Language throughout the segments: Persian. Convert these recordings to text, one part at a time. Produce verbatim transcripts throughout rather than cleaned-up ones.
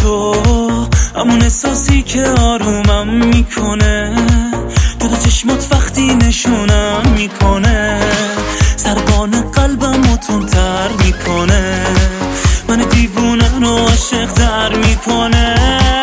تو، همون احساسی که آرومم میکنه، تو دو چشمات وقتی نشونم میکنه، ضربان قلبم رو تندتر میکنه، من دیوونه رو عاشق تر میکنه.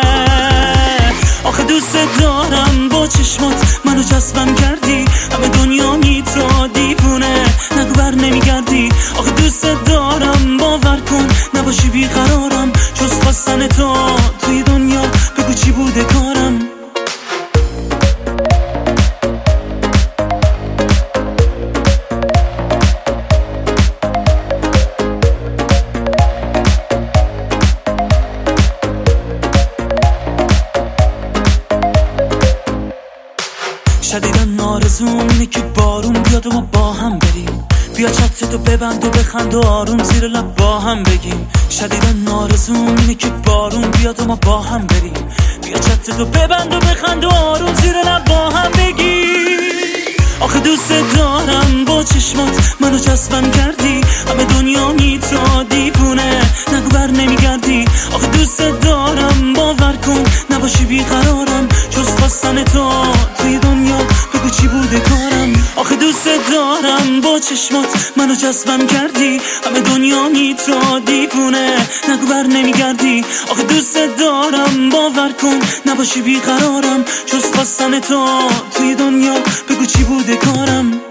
آخه دوست دارم با چشمات منو جذبم کردی، همه دنیا می تو دیوونه، نگو بر نمیگردی. آخه دوست دارم باور کن نباشی بیقرارم، جز خواستن تو توی دنیا بگو چی بوده کارم. شدیدن آرزومه که بارون بیاد و ما با هم بریم، بیا چترتو ببند و بخند و آروم زیر لب با هم بگیم. شدیدن آرزومه که بارون بیاد و ما با هم بریم، بیا چترتو ببند و بخند و آروم زیر لب با هم بگیم. آخه دوست دارم با چشمات منو جذبم کردی، همه دنیا می تو دیوونه، نگو بر نمیگردی. آخه دوست دارم باور کن نباشی بیقرارم، جز خواستن تو توی دنیا بگو چی بوده کارم. آخه دوست دارم با چشمات منو جذبم کردی، همه دنیا می تو دیوونه، نگو بر نمیگردی. آخه دوست دارم باور کن نباشی بیقرارم، جز خواستن تو توی دنیا بگو چی بوده کارم.